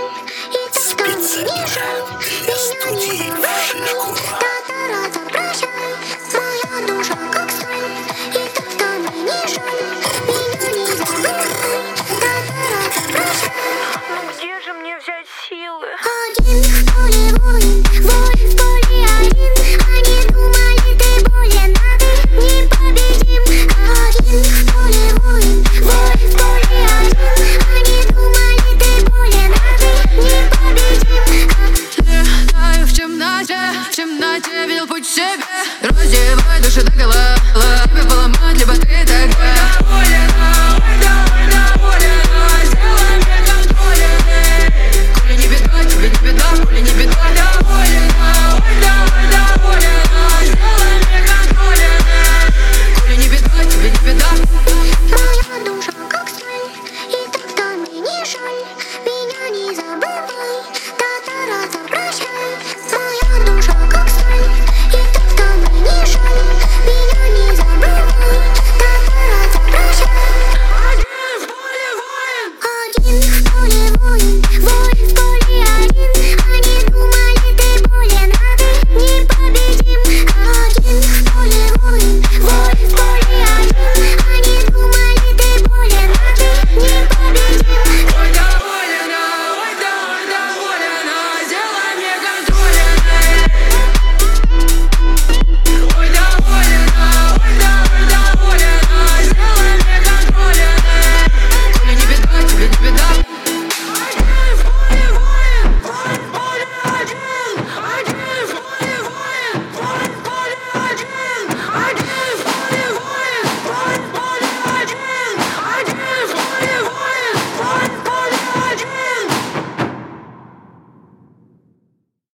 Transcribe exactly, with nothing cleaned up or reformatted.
и так мне не жаль. Меня не забывай, татарата, прощай. Моя душа как сталь, и так мне не жаль. Меня не забывай, татарата, прощай. Ну где же мне взять силы? Один в поле воин, воин в поле один. Они думали, ты болен, а ты непобедим. Один в поле воин, воин в поле один. Они думали, ты болен, а ты непобедим. Летаю в темноте, в темноте видел путь к себе. Раздевай души до гола, тебя поломать, либо ты тогда доволена, ой, доволена, сделай мне контролем. Коли не беда, тебе не беда, коли не беда, доволена, ой, доволена, сделай мне контролем. Коли не беда, тебе не беда. Моя душа как сталь, и так мне не жаль. Меня не забывай, татарата, прощай. Моя душа как сталь, и так мне не жаль. Меня не забывай, татарата, прощай. Один в поле воин, Один в поле воин, воин